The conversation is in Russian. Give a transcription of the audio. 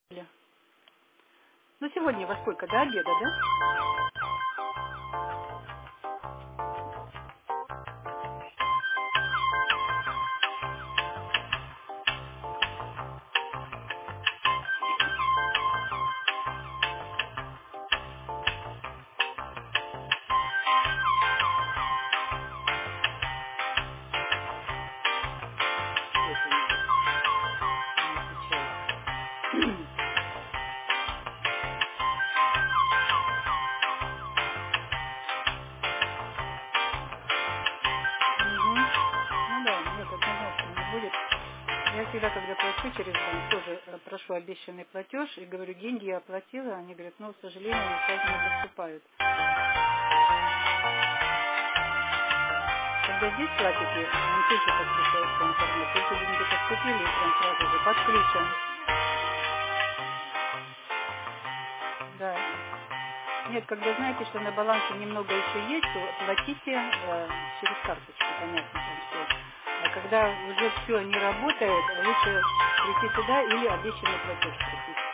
Ну, сегодня во сколько? До обеда, да? Это не отвечает. Мгм. Ну да, нет, однозначно не будет. Я всегда, когда плачу через банк, тоже прошу обещанный платеж и говорю, деньги я оплатила. Они говорят, ну, к сожалению, они сразу не поступают. Когда здесь платите, он тут же подключается интернет. Только деньги поступили, и прям сразу же подключен. Да. Нет, когда знаете, что на балансе немного еще есть, то платите через карточку, понятно, там все. А когда уже все не работает, лучше прийти сюда или обещанный платеж просить.